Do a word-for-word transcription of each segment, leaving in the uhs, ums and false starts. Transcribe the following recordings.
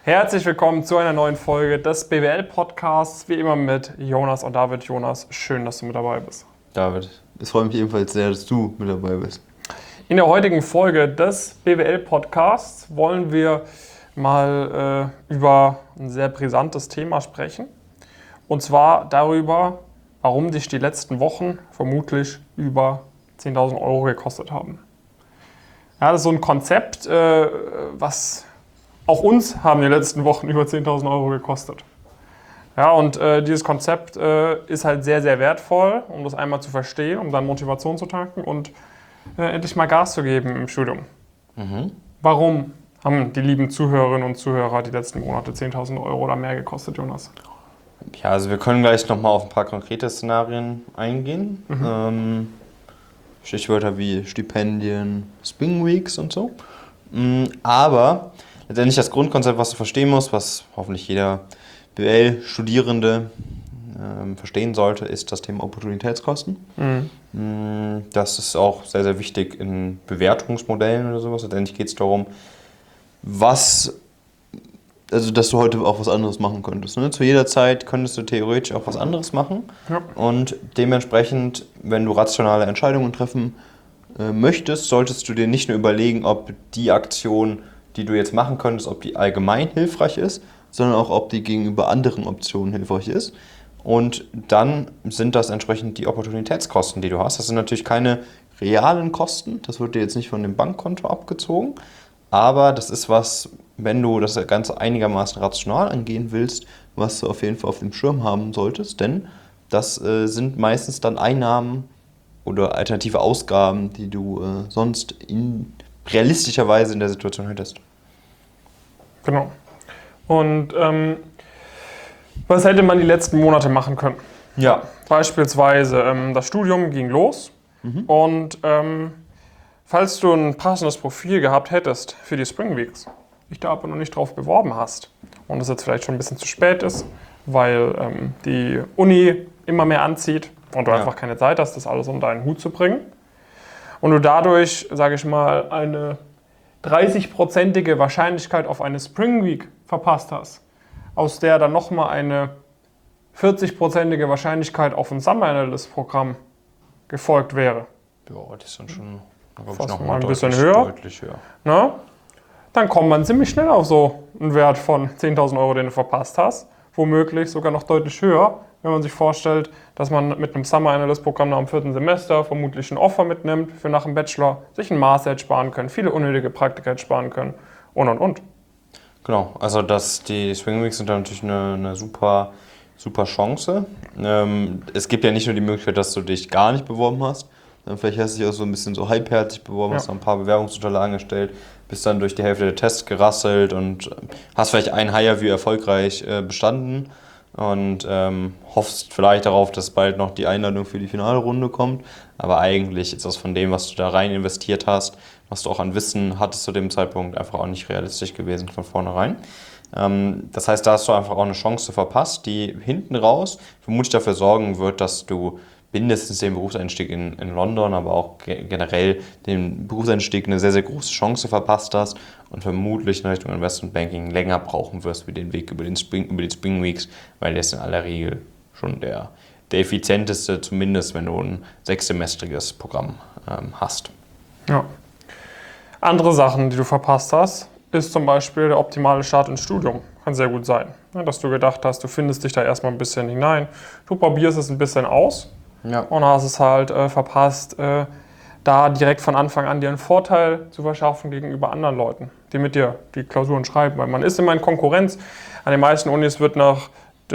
Herzlich willkommen zu einer neuen Folge des B W L-Podcasts, wie immer mit Jonas und David. Jonas, schön, dass du mit dabei bist. David, es freut mich ebenfalls sehr, dass du mit dabei bist. In der heutigen Folge des B W L-Podcasts wollen wir mal äh, über ein sehr brisantes Thema sprechen. Und zwar darüber, warum dich die letzten Wochen vermutlich über zehntausend Euro gekostet haben. Ja, das ist so ein Konzept, äh, was auch uns haben die letzten Wochen über zehntausend Euro gekostet. Ja, und äh, dieses Konzept äh, ist halt sehr, sehr wertvoll, um das einmal zu verstehen, um dann Motivation zu tanken und äh, endlich mal Gas zu geben im Studium. Mhm. Warum haben die lieben Zuhörerinnen und Zuhörer die letzten Monate zehntausend Euro oder mehr gekostet, Jonas? Ja, also wir können gleich nochmal auf ein paar konkrete Szenarien eingehen. Mhm. Ähm, Stichwörter wie Stipendien, Spring Weeks und so. Aber letztendlich das Grundkonzept, was du verstehen musst, was hoffentlich jeder B W L-Studierende ähm, verstehen sollte, ist das Thema Opportunitätskosten. Mhm. Das ist auch sehr, sehr wichtig in Bewertungsmodellen oder sowas. Letztendlich geht es darum, was, also dass du heute auch was anderes machen könntest. Ne? Zu jeder Zeit könntest du theoretisch auch was anderes machen. Ja. Und dementsprechend, wenn du rationale Entscheidungen treffen äh, möchtest, solltest du dir nicht nur überlegen, ob die Aktion, die du jetzt machen könntest, ob die allgemein hilfreich ist, sondern auch, ob die gegenüber anderen Optionen hilfreich ist. Und dann sind das entsprechend die Opportunitätskosten, die du hast. Das sind natürlich keine realen Kosten, das wird dir jetzt nicht von dem Bankkonto abgezogen, aber das ist was, wenn du das Ganze einigermaßen rational angehen willst, was du auf jeden Fall auf dem Schirm haben solltest, denn das äh, sind meistens dann Einnahmen oder alternative Ausgaben, die du äh, sonst in, realistischerweise in der Situation hättest. Genau. Und ähm, was hätte man die letzten Monate machen können? Ja. Beispielsweise, ähm, das Studium ging los mhm. und ähm, falls du ein passendes Profil gehabt hättest für die Spring Weeks, dich da aber noch nicht drauf beworben hast und es jetzt vielleicht schon ein bisschen zu spät ist, weil ähm, die Uni immer mehr anzieht und du ja. einfach keine Zeit hast, das alles unter einen Hut zu bringen und du dadurch, sage ich mal, eine dreißig-prozentige Wahrscheinlichkeit auf eine Spring Week verpasst hast, aus der dann nochmal eine vierzig-prozentige Wahrscheinlichkeit auf ein Summer Analyst Programm gefolgt wäre. Ja, das ist dann schon fast noch mal ein deutlich, bisschen höher. Deutlich höher. Na? Dann kommt man ziemlich schnell auf so einen Wert von zehntausend Euro, den du verpasst hast. Womöglich sogar noch deutlich höher, wenn man sich vorstellt, dass man mit einem Summer Analyst Programm nach dem vierten Semester vermutlich ein Offer mitnimmt für nach dem Bachelor, sich einen Master hätte sparen können, viele unnötige Praktika hätte sparen können und und und. Genau, also das, die Spring Weeks sind da natürlich eine, eine super, super Chance. Ähm, es gibt ja nicht nur die Möglichkeit, dass du dich gar nicht beworben hast, dann vielleicht hast du dich auch so ein bisschen so halbherzig beworben, ja. hast noch ein paar Bewerbungsunterlagen gestellt, bist dann durch die Hälfte der Tests gerasselt und hast vielleicht ein Higher-View erfolgreich äh, bestanden und ähm, hoffst vielleicht darauf, dass bald noch die Einladung für die Finalrunde kommt. Aber eigentlich ist das von dem, was du da rein investiert hast, was du auch an Wissen hattest zu dem Zeitpunkt, einfach auch nicht realistisch gewesen von vornherein. Ähm, das heißt, da hast du einfach auch eine Chance verpasst, die hinten raus vermutlich dafür sorgen wird, dass du mindestens den Berufseinstieg in, in London, aber auch ge- generell den Berufseinstieg eine sehr, sehr große Chance verpasst hast und vermutlich in Richtung Investmentbanking länger brauchen wirst wie den Weg über, den Spring, über die Spring Weeks, weil der ist in aller Regel schon der, der effizienteste, zumindest wenn du ein sechssemestriges Programm ähm, hast. Ja. Andere Sachen, die du verpasst hast, ist zum Beispiel der optimale Start ins Studium. Kann sehr gut sein, dass du gedacht hast, du findest dich da erstmal ein bisschen hinein, du probierst es ein bisschen aus. Ja. Und hast es halt äh, verpasst, äh, da direkt von Anfang an dir einen Vorteil zu verschaffen gegenüber anderen Leuten, die mit dir die Klausuren schreiben. Weil man ist immer in Konkurrenz. An den meisten Unis wird nach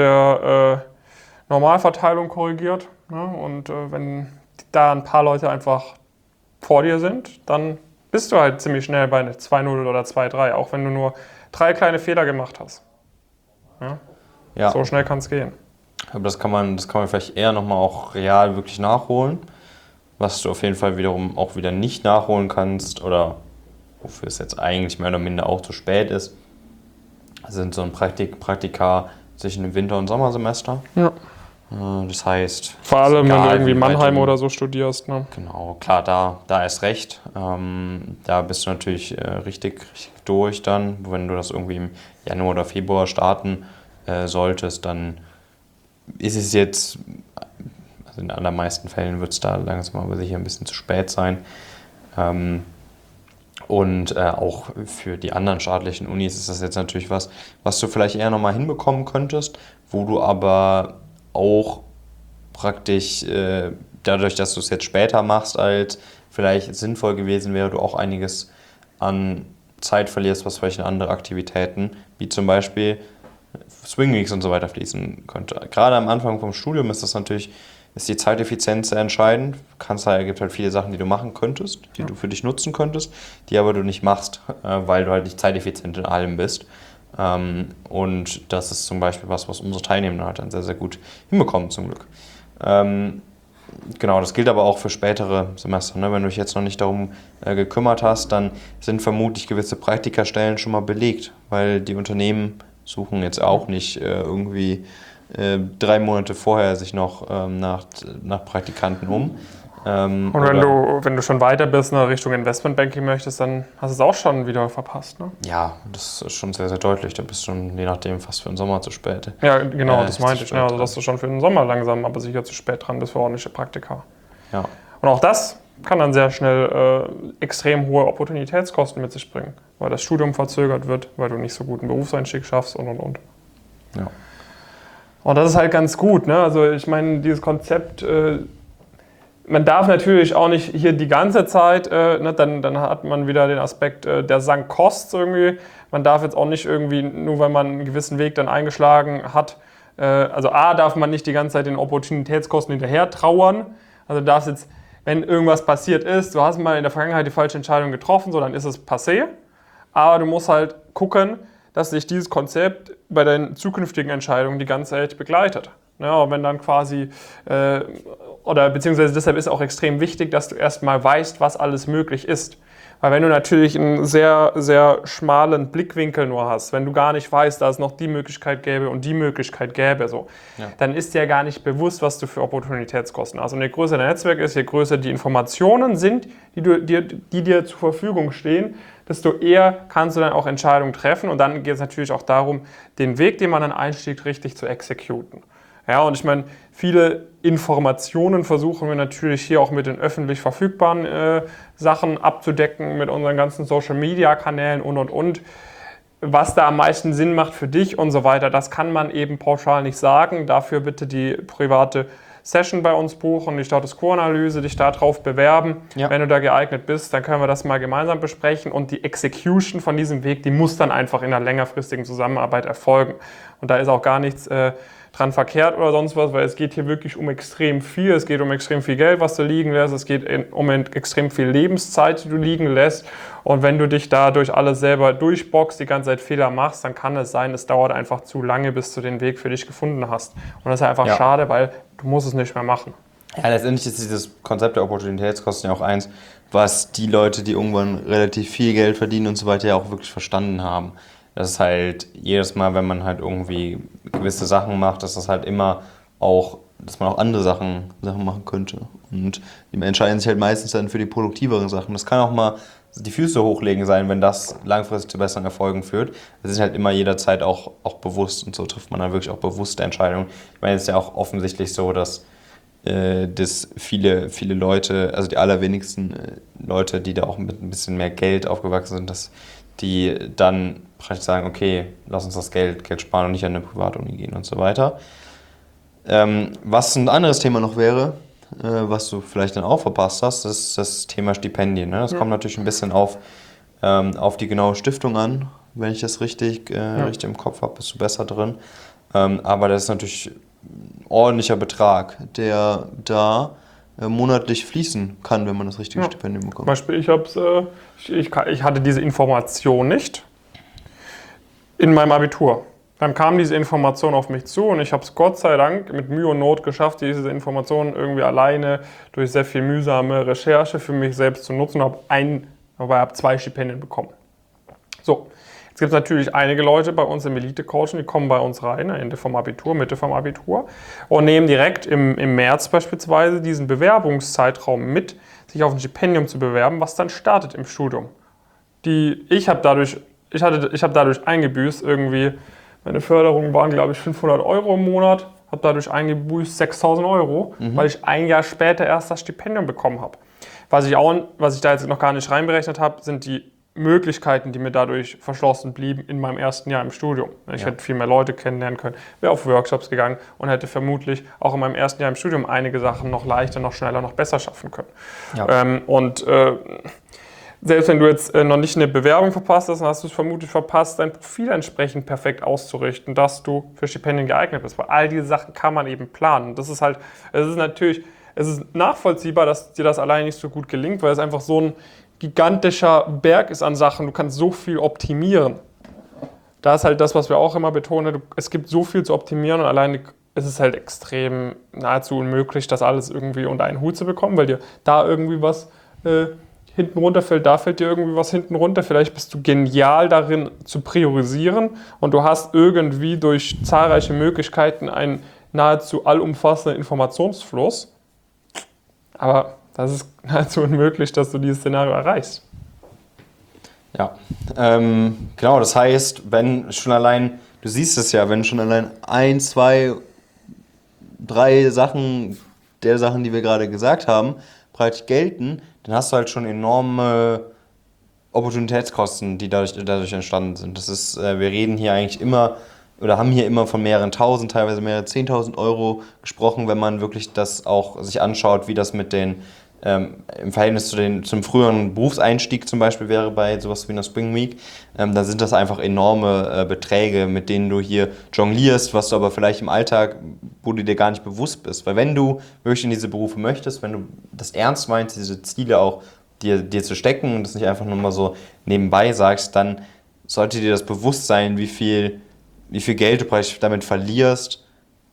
der äh, Normalverteilung korrigiert. Ne? Und äh, wenn da ein paar Leute einfach vor dir sind, dann bist du halt ziemlich schnell bei einer zwei null oder zwei drei, auch wenn du nur drei kleine Fehler gemacht hast. Ja? Ja. So schnell kann es gehen. Aber das kann man, das kann man vielleicht eher nochmal auch real wirklich nachholen, was du auf jeden Fall wiederum auch wieder nicht nachholen kannst oder wofür es jetzt eigentlich mehr oder minder auch zu spät ist, sind so ein Praktik, Praktika zwischen dem Winter- und Sommersemester. Ja. Das heißt, vor allem, egal, wenn du irgendwie wie weit Mannheim du- oder so studierst. Ne? Genau, klar, da, da ist recht. Ähm, da bist du natürlich äh, richtig, richtig durch dann. Wenn du das irgendwie im Januar oder Februar starten äh, solltest, dann ist es jetzt, also in den allermeisten Fällen wird es da langsam aber sicher ein bisschen zu spät sein. Ähm, und äh, auch für die anderen staatlichen Unis ist das jetzt natürlich was, was du vielleicht eher nochmal hinbekommen könntest, wo du aber auch praktisch äh, dadurch, dass du es jetzt später machst, als vielleicht sinnvoll gewesen wäre, du auch einiges an Zeit verlierst, was vielleicht in andere Aktivitäten, wie zum Beispiel Swing Weeks und so weiter fließen könnte. Gerade am Anfang vom Studium ist das natürlich, ist die Zeiteffizienz sehr entscheidend. Kannst halt, es gibt halt viele Sachen, die du machen könntest, die ja. du für dich nutzen könntest, die aber du nicht machst, äh, weil du halt nicht zeiteffizient in allem bist. Ähm, und das ist zum Beispiel was, was unsere Teilnehmer halt dann sehr, sehr gut hinbekommen, zum Glück. Ähm, genau, das gilt aber auch für spätere Semester. Ne? Wenn du dich jetzt noch nicht darum äh, gekümmert hast, dann sind vermutlich gewisse Praktikastellen schon mal belegt, weil die Unternehmen suchen jetzt auch nicht äh, irgendwie äh, drei Monate vorher sich noch ähm, nach, nach Praktikanten um. Ähm, Und wenn oder, du, wenn du schon weiter bist, in Richtung Investmentbanking möchtest, dann hast du es auch schon wieder verpasst. Ne? Ja, das ist schon sehr, sehr deutlich. Da bist du schon, je nachdem, fast für den Sommer zu spät. Ja, genau, äh, das meinte ich. Ne? Also, dass du schon für den Sommer langsam, aber sicher zu spät dran bist für ordentliche Praktika. Ja. Und auch das kann dann sehr schnell äh, extrem hohe Opportunitätskosten mit sich bringen, weil das Studium verzögert wird, weil du nicht so guten Berufseinstieg schaffst und, und, und. Ja. Und das ist halt ganz gut. Ne? Also ich meine, dieses Konzept, äh, man darf natürlich auch nicht hier die ganze Zeit, äh, ne, dann, dann hat man wieder den Aspekt äh, der Sunk Costs irgendwie. Man darf jetzt auch nicht irgendwie, nur weil man einen gewissen Weg dann eingeschlagen hat, äh, also A, darf man nicht die ganze Zeit den Opportunitätskosten hinterher trauern. Also du darfst jetzt, wenn irgendwas passiert ist, du hast mal in der Vergangenheit die falsche Entscheidung getroffen, so dann ist es passé. Aber du musst halt gucken, dass sich dieses Konzept bei deinen zukünftigen Entscheidungen die ganze Zeit begleitet. Ja, und wenn dann quasi, äh, oder beziehungsweise deshalb ist auch extrem wichtig, dass du erstmal weißt, was alles möglich ist. Weil wenn du natürlich einen sehr, sehr schmalen Blickwinkel nur hast, wenn du gar nicht weißt, dass es noch die Möglichkeit gäbe und die Möglichkeit gäbe, so, ja. dann ist dir gar nicht bewusst, was du für Opportunitätskosten hast. Und je größer dein Netzwerk ist, je größer die Informationen sind, die, du, die, die dir zur Verfügung stehen, desto eher kannst du dann auch Entscheidungen treffen. Und dann geht es natürlich auch darum, den Weg, den man dann einschlägt, richtig zu exekuten. Ja, und ich meine, viele Informationen versuchen wir natürlich hier auch mit den öffentlich verfügbaren äh, Sachen abzudecken, mit unseren ganzen Social-Media-Kanälen und, und, und. Was da am meisten Sinn macht für dich und so weiter, das kann man eben pauschal nicht sagen. Dafür bitte die private Session bei uns buchen, die Status Quo-Analyse, dich da drauf bewerben. Ja. Wenn du da geeignet bist, dann können wir das mal gemeinsam besprechen. Und die Execution von diesem Weg, die muss dann einfach in einer längerfristigen Zusammenarbeit erfolgen. Und da ist auch gar nichts äh, dran verkehrt oder sonst was, weil es geht hier wirklich um extrem viel. Es geht um extrem viel Geld, was du liegen lässt. Es geht um extrem viel Lebenszeit, die du liegen lässt. Und wenn du dich da durch alles selber durchboxst, die ganze Zeit Fehler machst, dann kann es sein, es dauert einfach zu lange, bis du den Weg für dich gefunden hast. Und das ist einfach ja. schade, weil du musst es nicht mehr machen. Ja, letztendlich ist dieses Konzept der Opportunitätskosten ja auch eins, was die Leute, die irgendwann relativ viel Geld verdienen und so weiter, ja auch wirklich verstanden haben. Das ist halt jedes Mal, wenn man halt irgendwie gewisse Sachen macht, dass das halt immer auch, dass man auch andere Sachen, Sachen machen könnte. Und die entscheiden sich halt meistens dann für die produktiveren Sachen. Das kann auch mal die Füße hochlegen sein, wenn das langfristig zu besseren Erfolgen führt. Das ist halt immer jederzeit auch, auch bewusst und so trifft man dann wirklich auch bewusste Entscheidungen. Ich meine, es ist ja auch offensichtlich so, dass, äh, dass viele, viele Leute, also die allerwenigsten äh, Leute, die da auch mit ein bisschen mehr Geld aufgewachsen sind, dass die dann praktisch sagen, okay, lass uns das Geld, Geld sparen und nicht an eine Privatuni gehen und so weiter. Ähm, was ein anderes Thema noch wäre, äh, was du vielleicht dann auch verpasst hast, ist das Thema Stipendien. Ne? Das ja. kommt natürlich ein bisschen auf, ähm, auf die genaue Stiftung an. Wenn ich das richtig, äh, ja. richtig im Kopf habe, bist du besser drin. Ähm, aber das ist natürlich ein ordentlicher Betrag, der da monatlich fließen kann, wenn man das richtige ja. Stipendium bekommt. Zum Beispiel, ich, hab's, äh, ich, ich, ich hatte diese Information nicht in meinem Abitur. Dann kam diese Information auf mich zu und ich habe es Gott sei Dank mit Mühe und Not geschafft, diese Information irgendwie alleine durch sehr viel mühsame Recherche für mich selbst zu nutzen und habe ein, aber habe zwei Stipendien bekommen. So, jetzt Es gibt natürlich einige Leute bei uns im Elite-Coaching, die kommen bei uns rein, Ende vom Abitur, Mitte vom Abitur und nehmen direkt im, im März beispielsweise diesen Bewerbungszeitraum mit, sich auf ein Stipendium zu bewerben, was dann startet im Studium. Die, ich habe dadurch, ich hatte, ich habe dadurch eingebüßt, irgendwie, meine Förderungen waren, glaube ich, fünfhundert Euro im Monat, habe dadurch eingebüßt sechstausend Euro, mhm. weil ich ein Jahr später erst das Stipendium bekommen habe. Was ich, auch, was ich da jetzt noch gar nicht reinberechnet habe, sind die Möglichkeiten, die mir dadurch verschlossen blieben in meinem ersten Jahr im Studium. Ich ja. hätte viel mehr Leute kennenlernen können, wäre auf Workshops gegangen und hätte vermutlich auch in meinem ersten Jahr im Studium einige Sachen noch leichter, noch schneller, noch besser schaffen können. Ja. Ähm, und äh, selbst wenn du jetzt äh, noch nicht eine Bewerbung verpasst hast, dann hast du es vermutlich verpasst, dein Profil entsprechend perfekt auszurichten, dass du für Stipendien geeignet bist. Weil all diese Sachen kann man eben planen. Das ist halt, es ist natürlich, es ist nachvollziehbar, dass dir das allein nicht so gut gelingt, weil es einfach so ein gigantischer Berg ist an Sachen. Du kannst so viel optimieren. Da ist halt das, was wir auch immer betonen. Du, es gibt so viel zu optimieren und alleine ist es halt extrem nahezu unmöglich, das alles irgendwie unter einen Hut zu bekommen, weil dir da irgendwie was äh, hinten runterfällt, da fällt dir irgendwie was hinten runter. Vielleicht bist du genial darin zu priorisieren und du hast irgendwie durch zahlreiche Möglichkeiten einen nahezu allumfassenden Informationsfluss. Aber das ist nahezu unmöglich, dass du dieses Szenario erreichst. Ja, ähm, genau, das heißt, wenn schon allein, du siehst es ja, wenn schon allein ein, zwei, drei Sachen der Sachen, die wir gerade gesagt haben, bereits gelten, dann hast du halt schon enorme Opportunitätskosten, die dadurch, dadurch entstanden sind. Das ist, äh, wir reden hier eigentlich immer oder haben hier immer von mehreren tausend, teilweise mehrere zehntausend Euro gesprochen, wenn man wirklich das auch sich anschaut, wie das mit den ähm, im Verhältnis zu den, zum früheren Berufseinstieg zum Beispiel wäre bei sowas wie einer Spring Week, ähm, dann sind das einfach enorme äh, Beträge, mit denen du hier jonglierst, was du aber vielleicht im Alltag, wo du dir gar nicht bewusst bist. Weil wenn du wirklich in diese Berufe möchtest, wenn du das ernst meinst, diese Ziele auch dir, dir zu stecken und das nicht einfach nur mal so nebenbei sagst, dann sollte dir das bewusst sein, wie viel, wie viel Geld du praktisch damit verlierst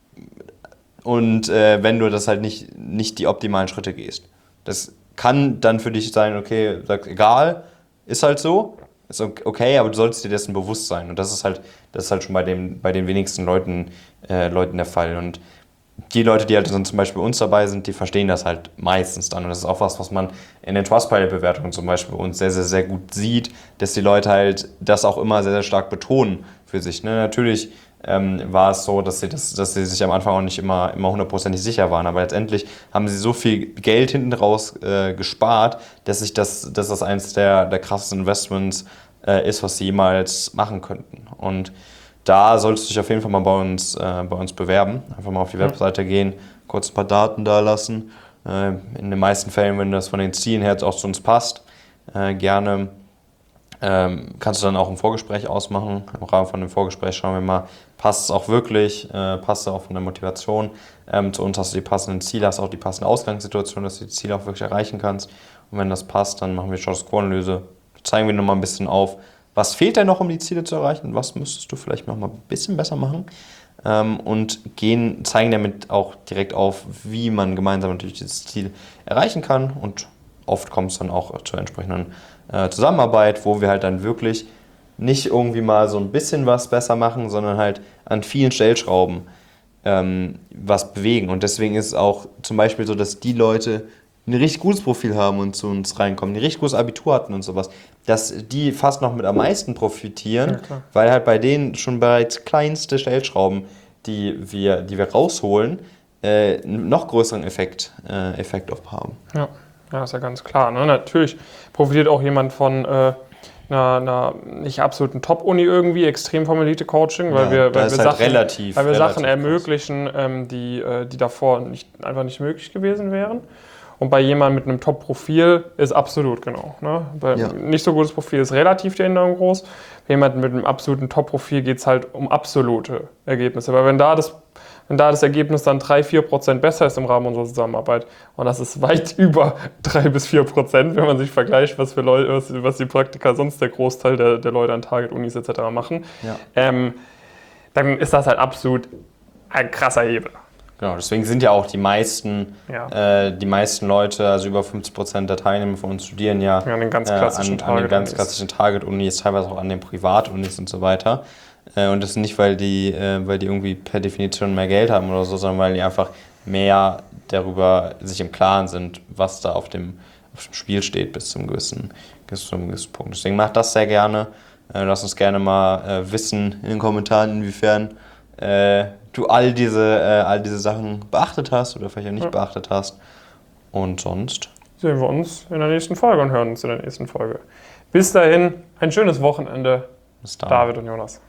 und äh, wenn du das halt nicht, nicht die optimalen Schritte gehst. Das kann dann für dich sein, okay, sag, egal, ist halt so, ist okay, aber du solltest dir dessen bewusst sein. Und das ist halt, das ist halt schon bei, dem, bei den wenigsten Leuten, äh, Leuten der Fall. Und die Leute, die halt dann zum Beispiel bei uns dabei sind, die verstehen das halt meistens dann. Und das ist auch was, was man in den Trustpilot-Bewertungen zum Beispiel bei uns sehr, sehr, sehr gut sieht, dass die Leute halt das auch immer sehr, sehr stark betonen für sich. Ne? Natürlich ähm, war es so, dass sie, das, dass sie sich am Anfang auch nicht immer, immer hundertprozentig sicher waren. Aber letztendlich haben sie so viel Geld hinten raus äh, gespart, dass, sich das, dass das eines der, der krassesten Investments äh, ist, was sie jemals machen könnten. Und da solltest du dich auf jeden Fall mal bei uns, äh, bei uns bewerben. Einfach mal auf die Webseite gehen, kurz ein paar Daten da lassen. Äh, in den meisten Fällen, wenn das von den Zielen her jetzt auch zu uns passt, äh, gerne ähm, kannst du dann auch ein Vorgespräch ausmachen. Im Rahmen von dem Vorgespräch schauen wir mal, passt es auch wirklich, äh, passt es auch von der Motivation. Ähm, zu uns hast du die passenden Ziele, hast auch die passende Ausgangssituation, dass du die Ziele auch wirklich erreichen kannst. Und wenn das passt, dann machen wir Status-Quo-Analyse. Zeigen wir nochmal ein bisschen auf, was fehlt denn noch, um die Ziele zu erreichen? Was müsstest du vielleicht noch mal ein bisschen besser machen? Ähm, und gehen, zeigen damit auch direkt auf, wie man gemeinsam natürlich dieses Ziel erreichen kann. Und oft kommt es dann auch zur entsprechenden äh, Zusammenarbeit, wo wir halt dann wirklich nicht irgendwie mal so ein bisschen was besser machen, sondern halt an vielen Stellschrauben ähm, was bewegen. Und deswegen ist es auch zum Beispiel so, dass die Leute ein richtig gutes Profil haben und zu uns reinkommen, die richtig gutes Abitur hatten und sowas, dass die fast noch mit am meisten profitieren, ja, weil halt bei denen schon bereits kleinste Stellschrauben, die wir, die wir rausholen, äh, einen noch größeren Effekt, äh, Effekt auf haben. Ja. ja, ist ja ganz klar. Ne? Natürlich profitiert auch jemand von äh, einer, einer nicht absoluten Top-Uni irgendwie, extrem vom Elite-Coaching, weil ja, wir, weil wir, halt Sachen, relativ, weil wir relativ Sachen ermöglichen, ähm, die, äh, die davor nicht, einfach nicht möglich gewesen wären. Und bei jemandem mit einem Top-Profil ist absolut, genau. Ne? Bei ja. nicht so gutes Profil ist relativ die Änderung groß. Bei jemandem mit einem absoluten Top-Profil geht es halt um absolute Ergebnisse. Weil wenn da das, wenn da das Ergebnis dann drei bis vier Prozent besser ist im Rahmen unserer Zusammenarbeit, und das ist weit über drei bis vier Prozent, wenn man sich vergleicht, was, für Leute, was, was die Praktika sonst der Großteil der, der Leute an Target-Unis et cetera machen, ja. ähm, dann ist das halt absolut ein krasser Hebel. Genau, deswegen sind ja auch die meisten, Ja. äh, die meisten Leute, also über fünfzig Prozent der Teilnehmer von uns studieren ja, Ja, an den ganz äh, klassischen an, an den ganz Target-Unis. klassischen Target-Unis, teilweise auch an den Privat-Unis und so weiter. Äh, und das nicht, weil die, äh, weil die irgendwie per Definition mehr Geld haben oder so, sondern weil die einfach mehr darüber sich im Klaren sind, was da auf dem, auf dem Spiel steht bis zum gewissen, bis zum gewissen Punkt. Deswegen macht das sehr gerne. Äh, lass uns gerne mal äh, wissen in den Kommentaren, inwiefern äh, du all diese, äh, all diese Sachen beachtet hast oder vielleicht auch nicht ja. beachtet hast. Und sonst sehen wir uns in der nächsten Folge und hören uns in der nächsten Folge. Bis dahin, ein schönes Wochenende. Bis dann. David und Jonas.